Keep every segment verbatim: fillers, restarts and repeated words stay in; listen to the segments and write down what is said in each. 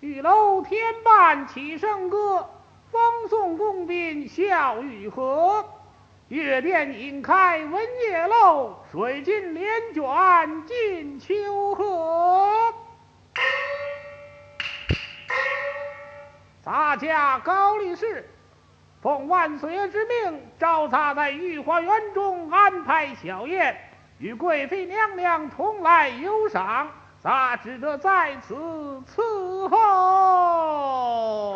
玉楼天伴齐笙歌，风送宫宾笑玉和。月殿影开文业楼，水尽帘卷尽秋荷。洒家高力士奉万岁爷之命，召他在御花园中安排小宴，与贵妃娘娘同来游赏，洒只得在此伺候。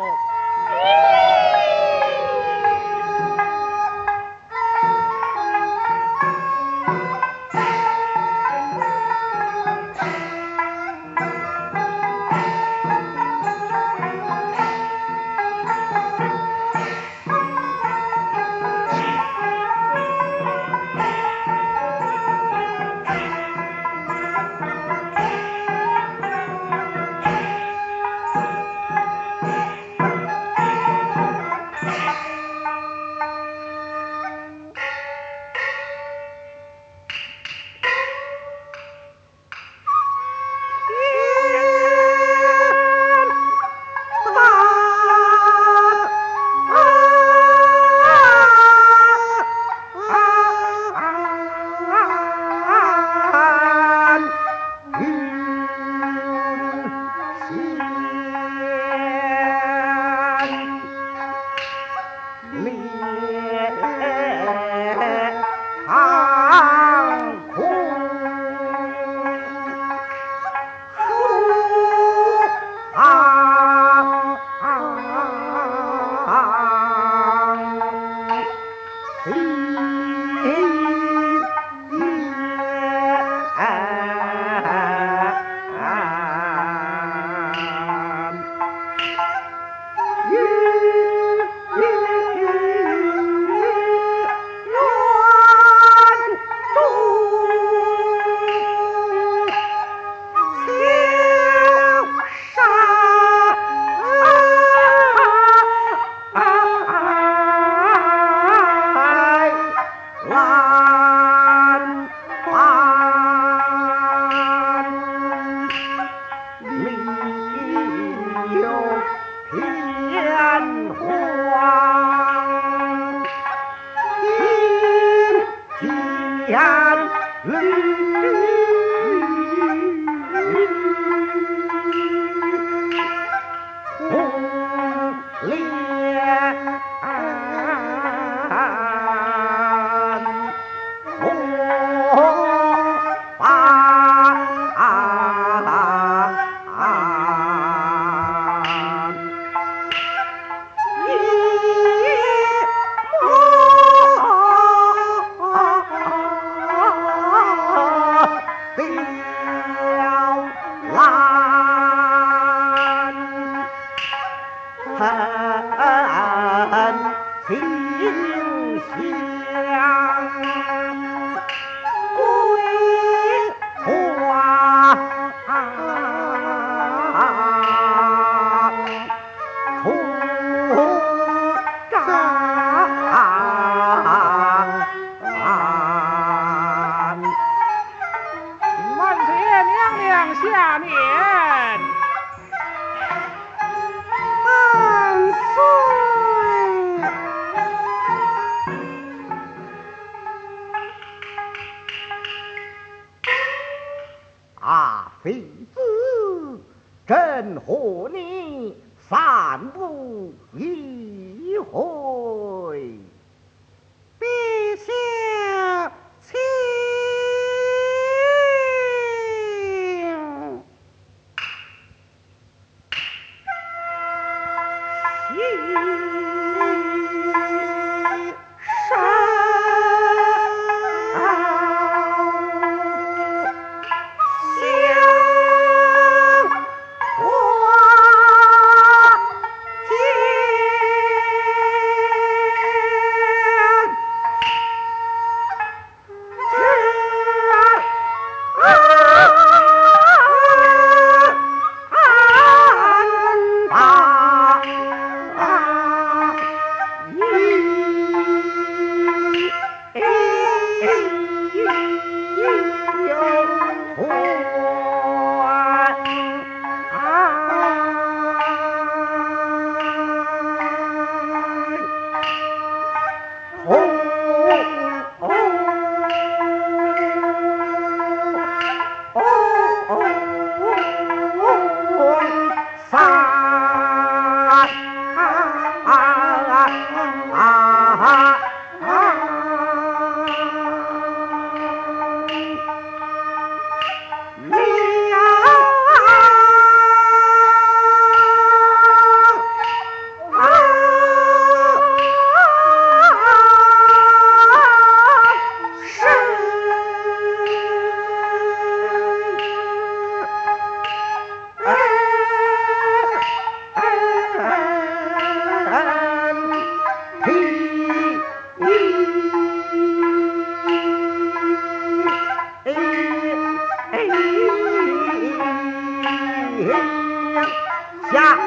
下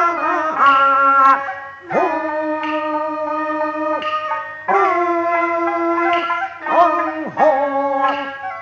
红红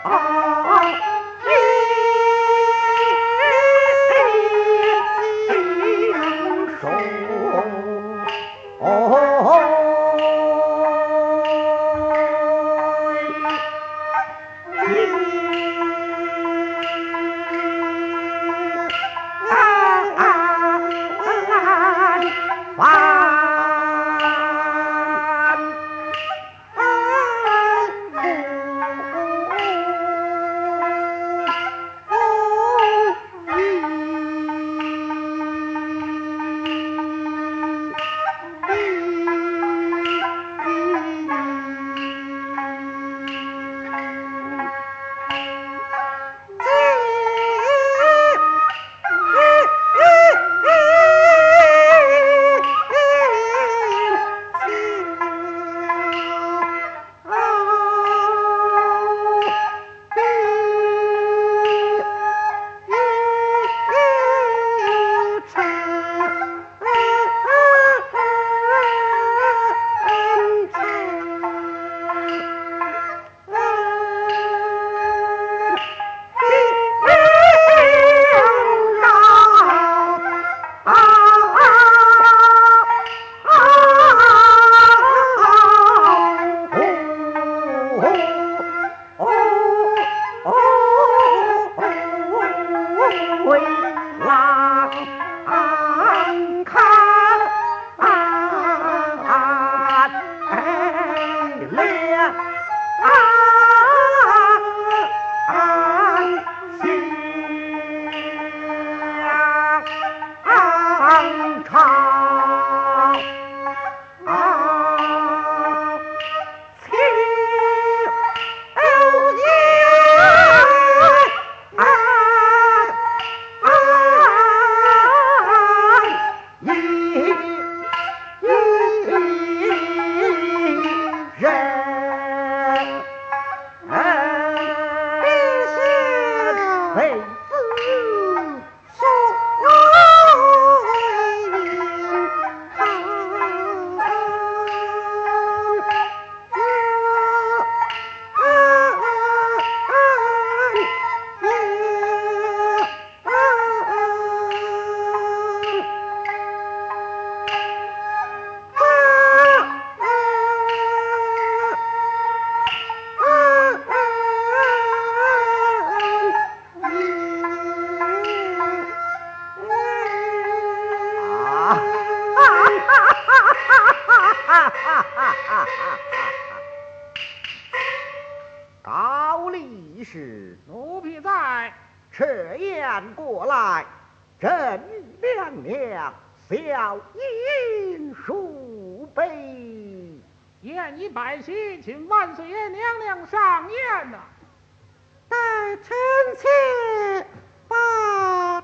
高力士， 奴婢在。 赤焰过来，朕与娘娘小饮数杯。 宴已摆席，请万岁爷娘娘上宴呐、啊！ 待臣妾把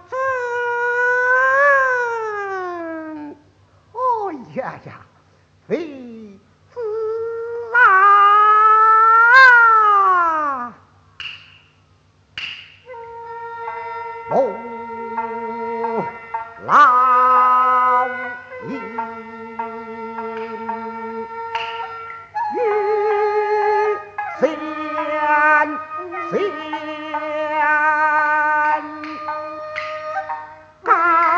朕。哦呀呀，妃子啊！哦，老鹰与仙仙高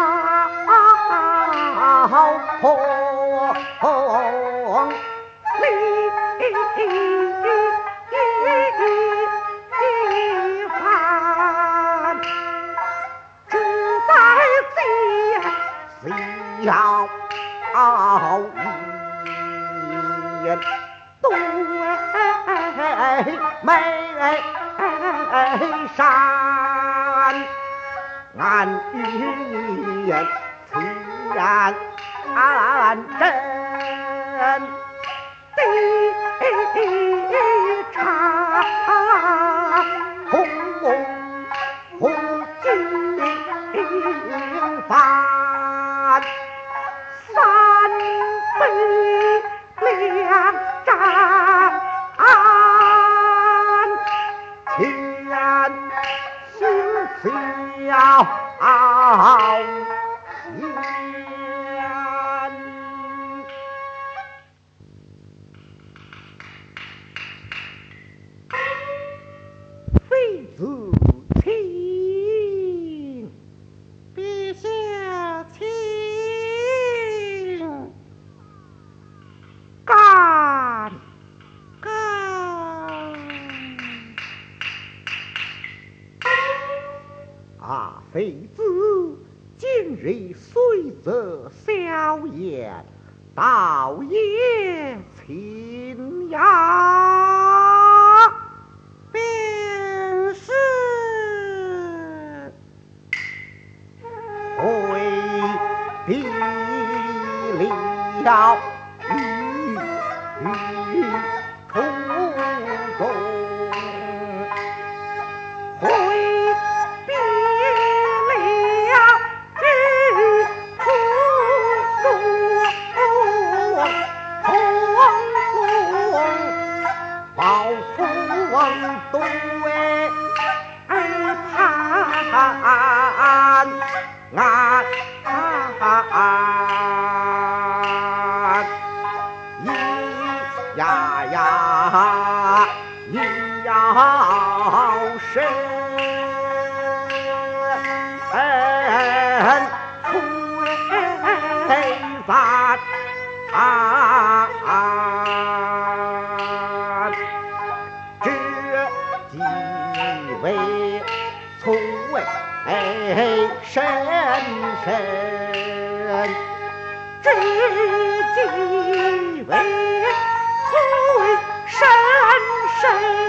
峰立帆，只在夕阳言对眉山，俺语言此言真地长红红金帆，三杯两盏前心小言。妃子请， 陛下请。 干干。 啊，妃子今日虽则小言，倒也亲呀。 便是。 回避了与途中，回避了与途中，匆匆报父王对判案。咿呀呀，咿呀声，催咱这几位从未深深，这几位从未深深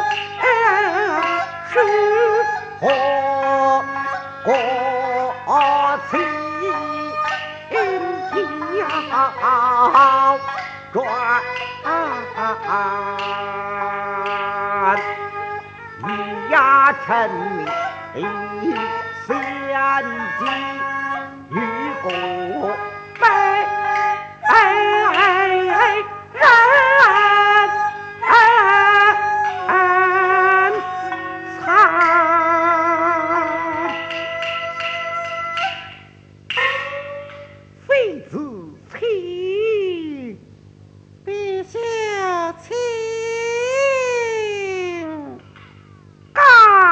是何国情要转咿呀臣民先机与国悲人惨。妃子请， 陛下请。 干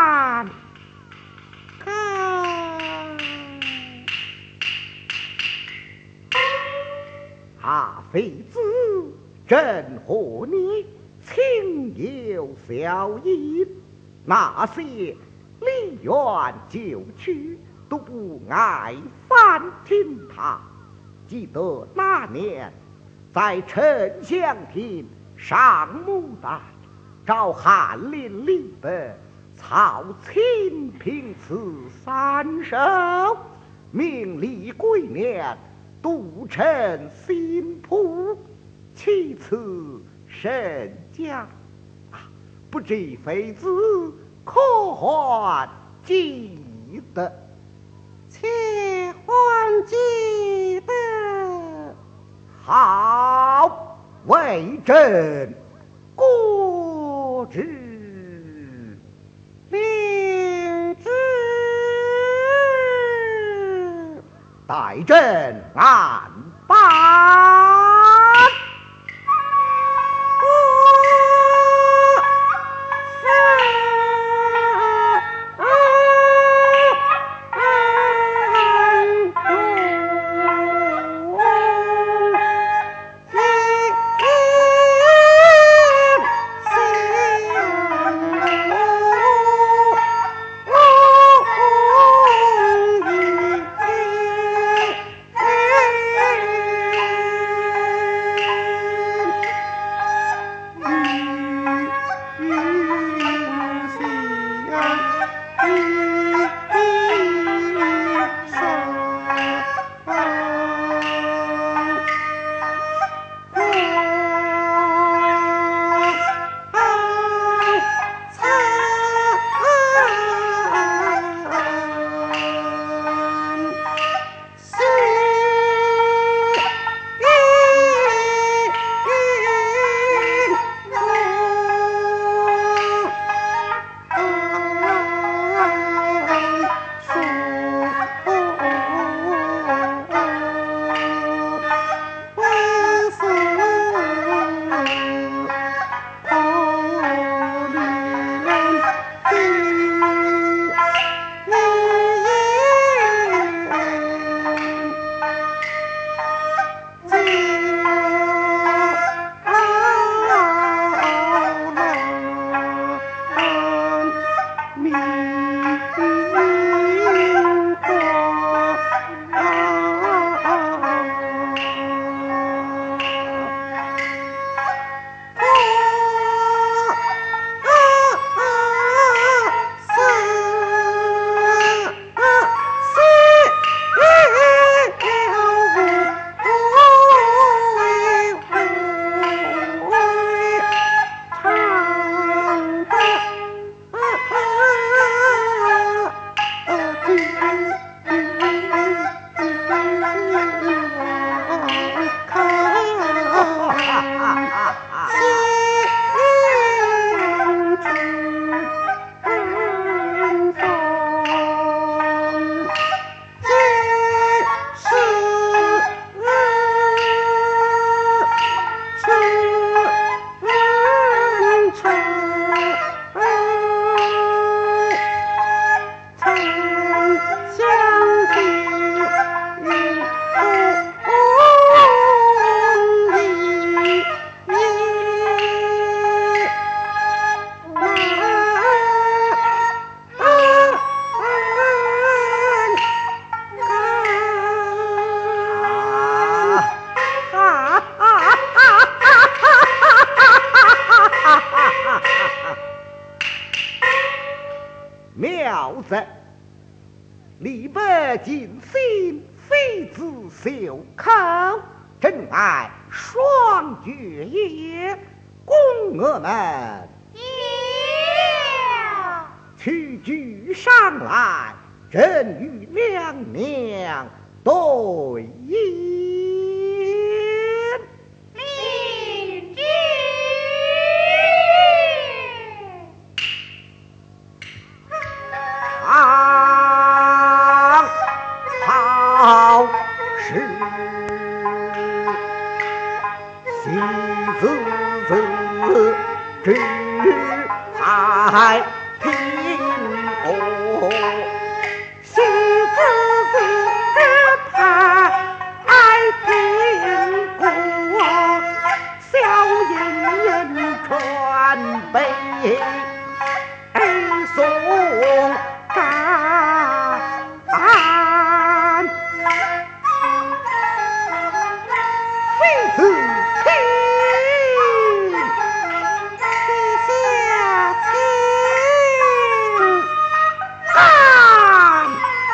干。 啊，妃子朕和你情有效矣。那些离园就去，都不爱反听他。记得那年在丞相厅上牡丹，照翰林里的曹清平此三首，名利贵娘独称新仆，其次甚佳。不知妃子可还记得？ 且还记得。 好，为朕过之。 领旨。 待朕安办。 力不尽心，妃子袖口，真爱双绝也。宫娥们，取居上来，朕与娘娘对饮。 领旨。 好，好事，喜子子只还听我，喜子子只怕爱听我，小人人传悲。送干，妃子请， 陛下请， 干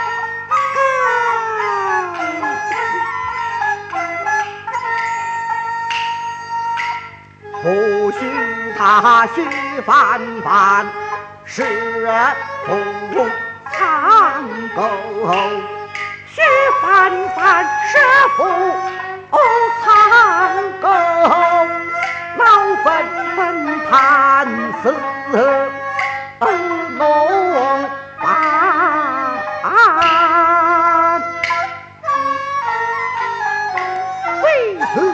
干，不许他许凡凡。是不苍狗，许凡凡是不苍狗，老纷纷判死龙班，妃子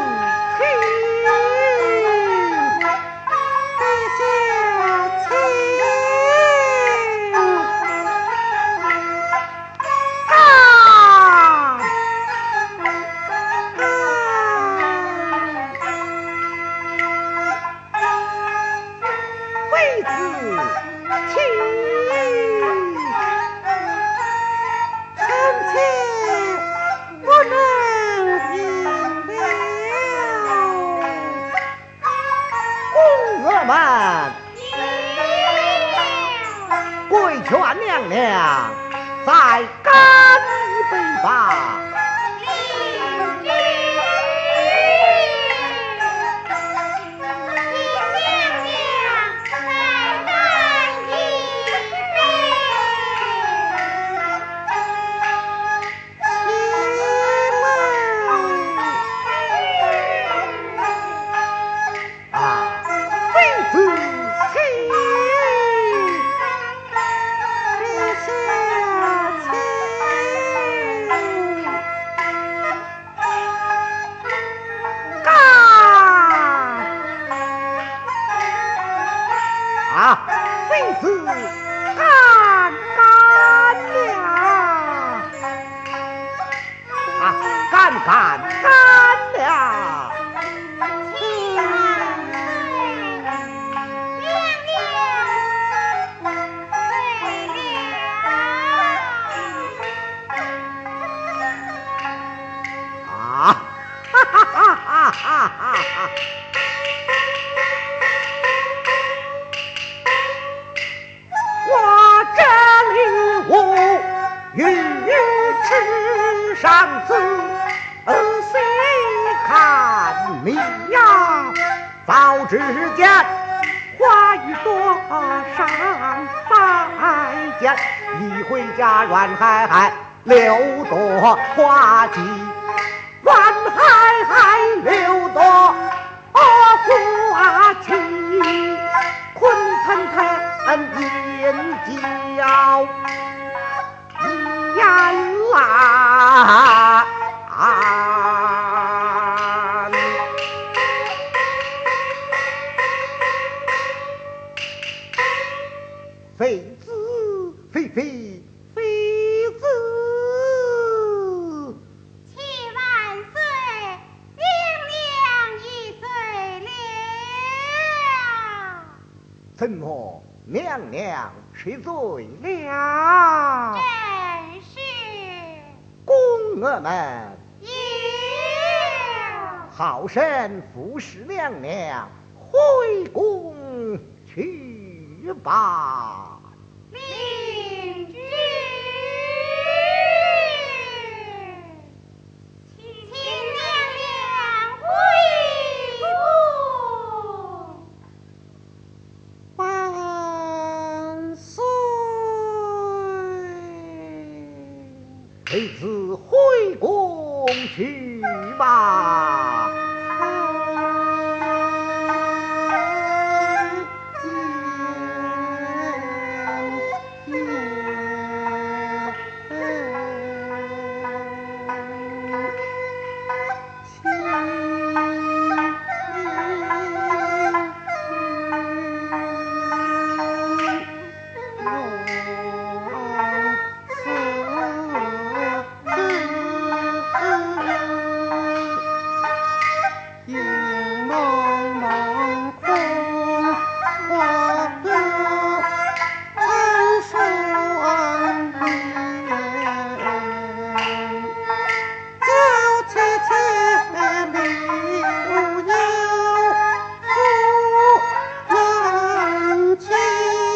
跪劝娘娘再干一杯吧。 领旨。 妃子干干了，啊，干干干了。 七万岁，娘娘退了。 啊，哈哈哈哈哈哈！御池上子细看你呀，早知见花一朵上再见，一回家软海海六朵花季，软海海六朵花季，困腾腾眼角。眼来，妃子，妃妃，妃子， 七万岁，娘娘一岁了。 怎么，娘娘失罪了？ 正是。 宫娥们， 有。 好生服侍娘娘，回宫去吧。 领旨。 陪子回宫去吧。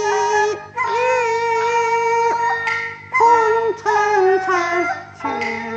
千